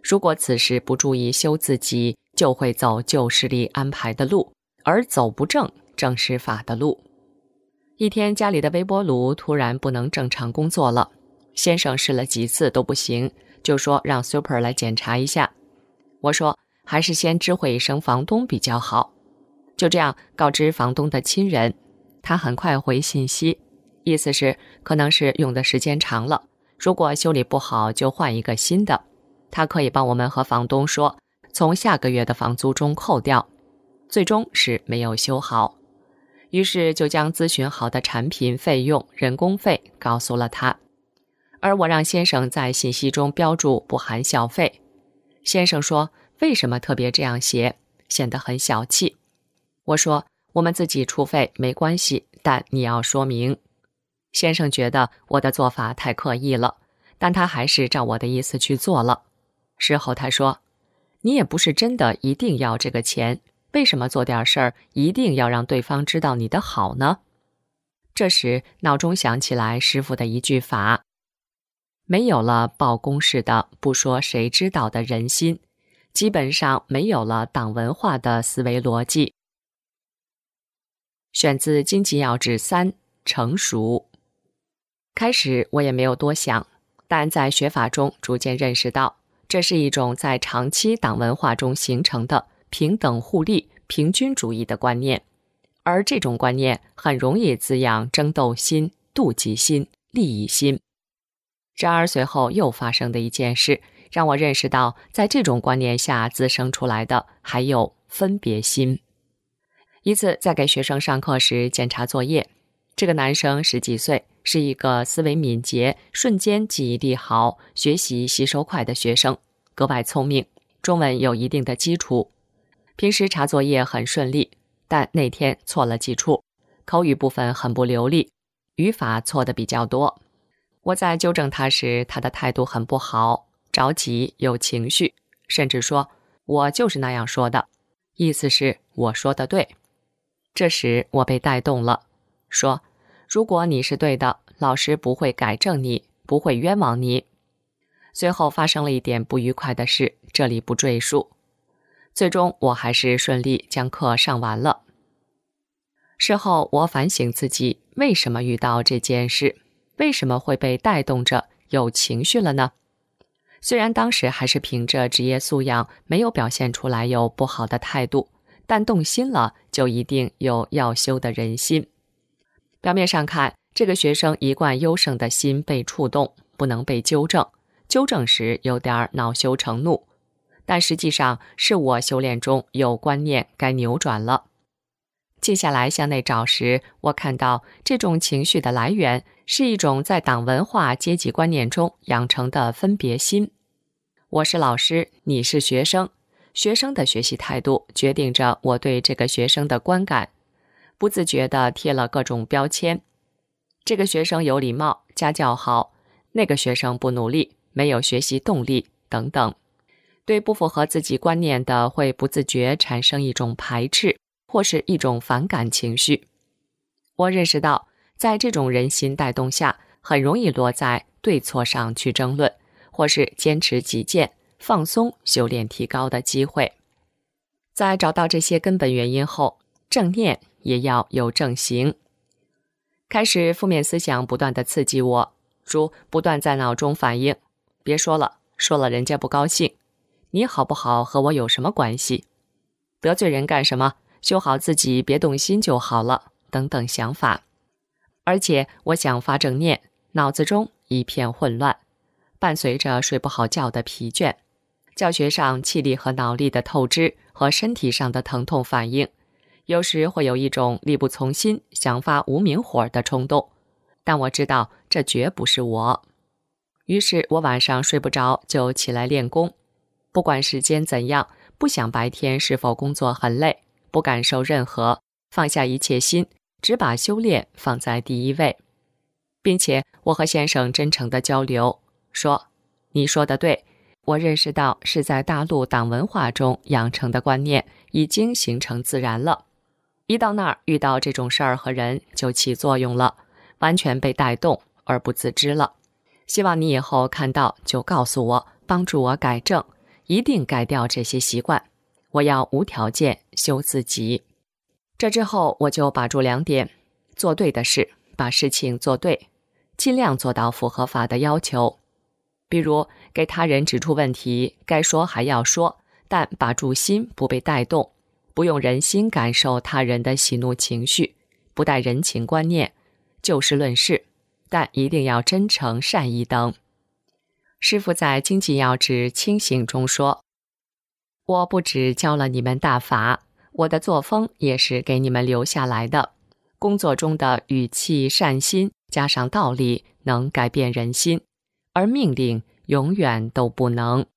如果此时不注意修自己，就会走旧势力安排的路，而走不正正是法的路。一天，家里的微波炉突然不能正常工作了，先生试了几次都不行，就说让 Super 来检查一下。我说还是先知会一声房东比较好。就这样告知房东的亲人，他很快回信息，意思是可能是用的时间长了，如果修理不好就换一个新的，他可以帮我们和房东说，从下个月的房租中扣掉。最终是没有修好，于是就将咨询好的产品费用、人工费告诉了他，而我让先生在信息中标注不含小费。先生说为什么特别这样写，显得很小气。我说我们自己出费没关系，但你要说明。先生觉得我的做法太刻意了，但他还是照我的意思去做了。事后他说，你也不是真的一定要这个钱，为什么做点事儿一定要让对方知道你的好呢？这时脑中想起来师父的一句法，没有了报公式的不说谁知道的人心，基本上没有了党文化的思维逻辑。选自《经济要旨三》，成熟。开始我也没有多想，但在学法中逐渐认识到，这是一种在长期党文化中形成的平等互利、平均主义的观念，而这种观念很容易滋养争斗心、妒忌心、利益心。然而随后又发生的一件事，让我认识到，在这种观念下滋生出来的还有分别心。一次在给学生上课时检查作业，这个男生十几岁，是一个思维敏捷、瞬间记忆力好、学习吸收快的学生，格外聪明，中文有一定的基础，平时查作业很顺利，但那天错了几处，口语部分很不流利，语法错的比较多。我在纠正他时，他的态度很不好，着急有情绪，甚至说我就是那样说的，意思是我说的对。这时我被带动了，说如果你是对的，老师不会改正你，不会冤枉你。随后发生了一点不愉快的事，这里不赘述。最终我还是顺利将课上完了。事后我反省自己，为什么遇到这件事，为什么会被带动着有情绪了呢？虽然当时还是凭着职业素养，没有表现出来有不好的态度，但动心了就一定有要修的人心。表面上看，这个学生一贯优胜的心被触动，不能被纠正，纠正时有点恼羞成怒，但实际上是我修炼中有观念该扭转了。静下来向内找时，我看到这种情绪的来源是一种在党文化阶级观念中养成的分别心。我是老师，你是学生，学生的学习态度决定着我对这个学生的观感，不自觉地贴了各种标签。这个学生有礼貌，家教好，那个学生不努力，没有学习动力，等等。对不符合自己观念的，会不自觉产生一种排斥，或是一种反感情绪。我认识到，在这种人心带动下，很容易落在对错上去争论，或是坚持己见，放松修炼提高的机会。在找到这些根本原因后，正念也要有正行。开始负面思想不断地刺激我，如不断在脑中反映，别说了，说了人家不高兴，你好不好和我有什么关系？得罪人干什么？修好自己，别动心就好了，等等想法。而且我想发正念，脑子中一片混乱，伴随着睡不好觉的疲倦，教学上气力和脑力的透支和身体上的疼痛反应，有时会有一种力不从心，想发无名火的冲动，但我知道这绝不是我。于是我晚上睡不着，就起来练功，不管时间怎样，不想白天是否工作很累，不感受任何，放下一切心，只把修炼放在第一位。并且我和先生真诚的交流，说你说的对，我认识到是在大陆党文化中养成的观念已经形成自然了，一到那儿遇到这种事儿和人就起作用了，完全被带动而不自知了。希望你以后看到就告诉我，帮助我改正， 一定改掉这些习惯，我要无条件修自己。这之后我就把住两点：做对的事，把事情做对，尽量做到符合法的要求。比如给他人指出问题，该说还要说，但把住心不被带动，不用人心感受他人的喜怒情绪，不带人情观念，就事论事，但一定要真诚善意等。师父在经济要旨清醒中说，我不只教了你们大法，我的作风也是给你们留下来的。工作中的语气善心加上道理能改变人心，而命令永远都不能。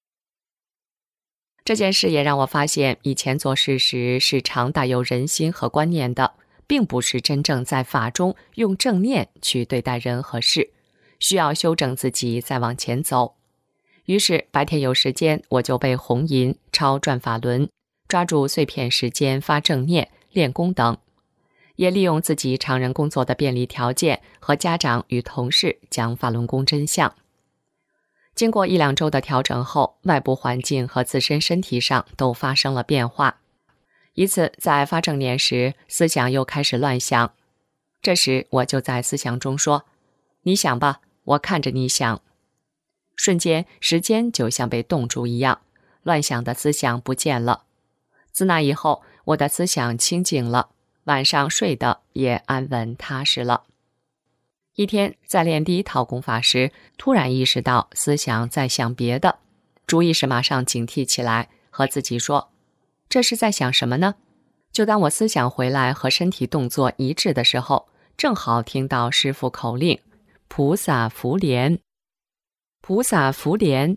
这件事也让我发现，以前做事时是常带有人心和观念的，并不是真正在法中用正念去对待人和事，需要修正自己再往前走。于是白天有时间，我就背红吟、抄转法轮，抓住碎片时间发正念、练功等，也利用自己常人工作的便利条件和家长与同事讲法轮功真相。经过一两周的调整后，外部环境和自身身体上都发生了变化。一次在发正念时，思想又开始乱想，这时我就在思想中说，你想吧，我看着你想。瞬间时间就像被冻住一样，乱想的思想不见了。自那以后，我的思想清静了，晚上睡得也安稳踏实了。一天在练第一套功法时，突然意识到思想在想别的，主意识马上警惕起来，和自己说，这是在想什么呢？就当我思想回来和身体动作一致的时候，正好听到师父口令，菩萨福莲。菩萨福莲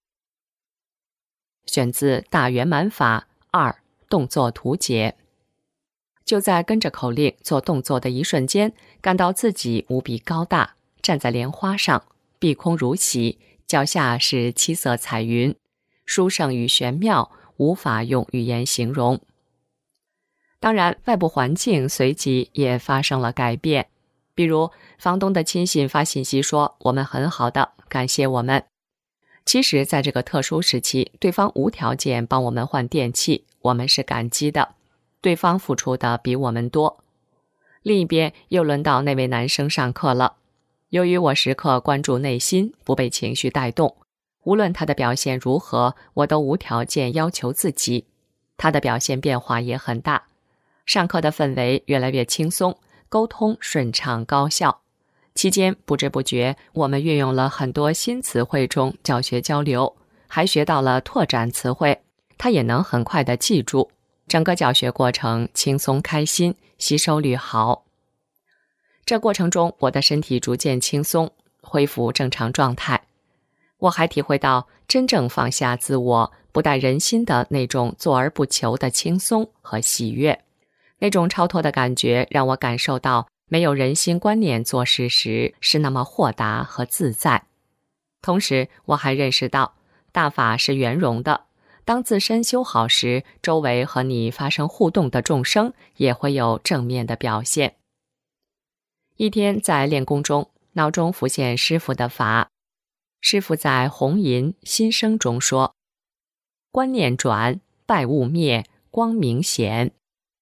选自大圆满法二动作图解。就在跟着口令做动作的一瞬间，感到自己无比高大，站在莲花上，碧空如洗，脚下是七色彩云，殊胜与玄妙，无法用语言形容。当然外部环境随即也发生了改变，比如房东的亲信发信息说我们很好的，感谢我们。其实在这个特殊时期，对方无条件帮我们换电器，我们是感激的，对方付出的比我们多。另一边又轮到那位男生上课了，由于我时刻关注内心，不被情绪带动，无论他的表现如何，我都无条件要求自己。他的表现变化也很大，上课的氛围越来越轻松，沟通顺畅高效。期间不知不觉我们运用了很多新词汇中教学交流，还学到了拓展词汇，他也能很快地记住。整个教学过程轻松开心，吸收率好。这过程中我的身体逐渐轻松，恢复正常状态。我还体会到真正放下自我，不带人心的那种做而不求的轻松和喜悦。那种超脱的感觉让我感受到没有人心观念做事时是那么豁达和自在。同时我还认识到大法是圆融的，当自身修好时，周围和你发生互动的众生也会有正面的表现。一天在练功中，脑中浮现师父的法。师父在红吟心声中说，观念转，败物灭，光明显。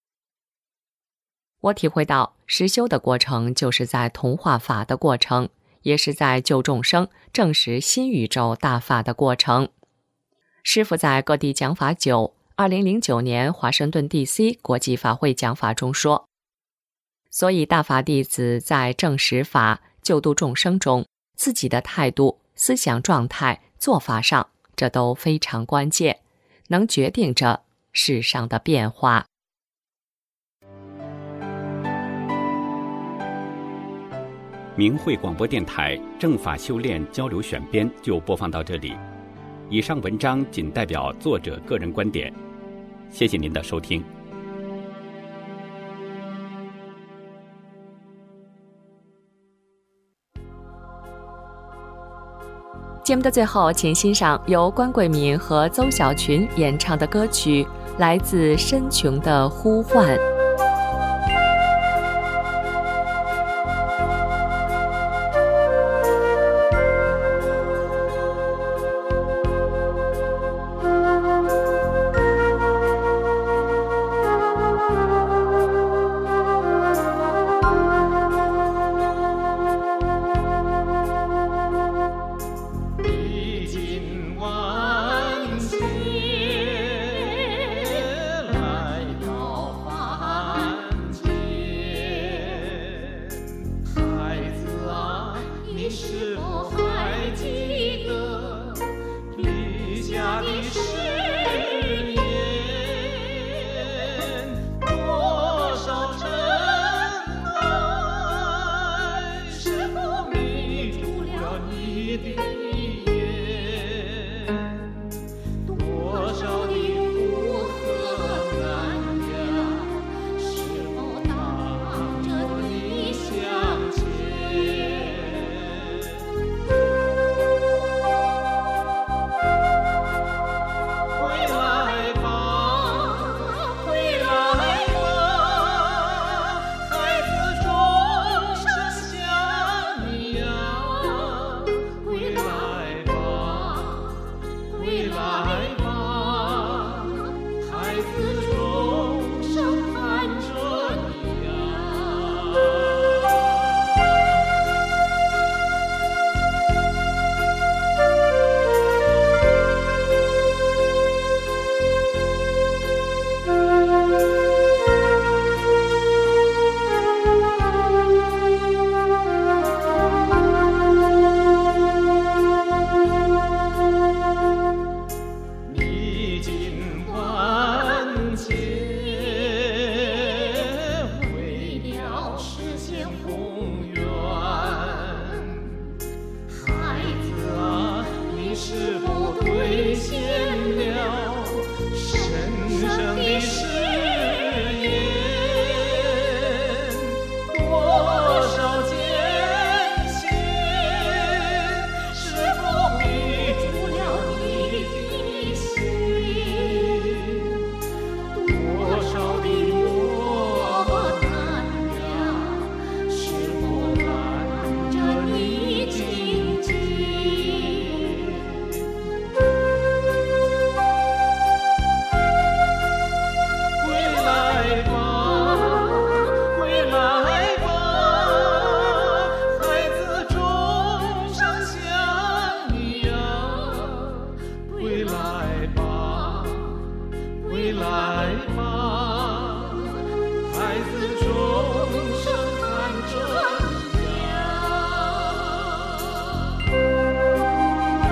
我体会到实修的过程就是在同化法的过程，也是在救众生证实新宇宙大法的过程。师父在各地讲法九，二零零九年华盛顿 D C 国际法会讲法中说，所以大法弟子在证实法、救度众生中，自己的态度、思想状态、做法上，这都非常关键，能决定着世上的变化。 明慧广播电台正法修炼交流选编就播放到这里，以上文章仅代表作者个人观点，谢谢您的收听。 节目的最后，请欣赏由关桂敏和邹小群演唱的歌曲《来自深穹的呼唤》。 你是否还记得离家的誓言？多少尘埃，是否迷住了你的眼？多少的苦和难呀，是否挡着你向前？回来吧，回来吧，孩子钟声响呀，回来吧，回来吧，孩子钟声喊着你呀。历经万劫，为了实现宏愿。孩子啊，你是否兑现了深深的誓言？多少艰险，是否迷住了你的心？多少的磨难呀，是否拦着你荆棘？回来吧，回来吧，孩子钟声响呀，回来吧，回来吧，孩子钟声喊着你呀。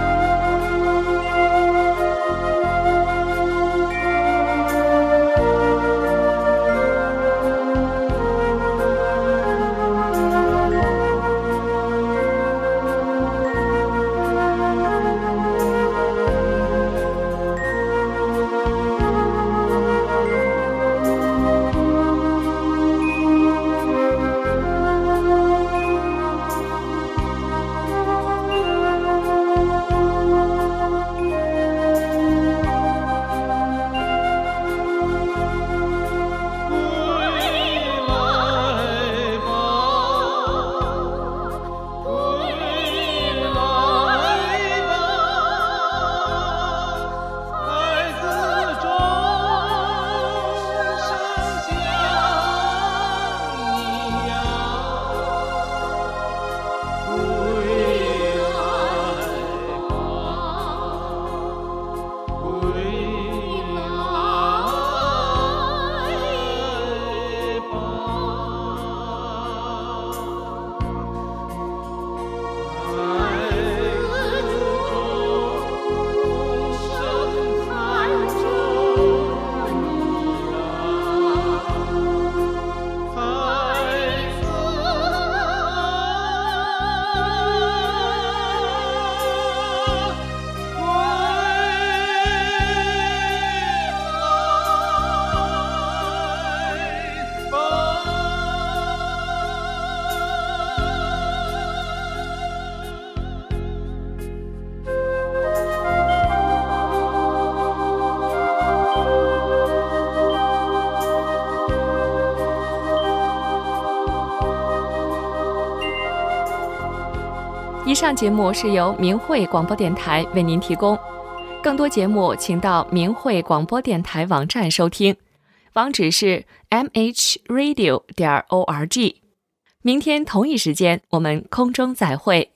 以上节目是由明慧广播电台为您提供，更多节目请到明慧广播电台网站收听，网址是 m h radio 点 org。明天同一时间我们空中再会。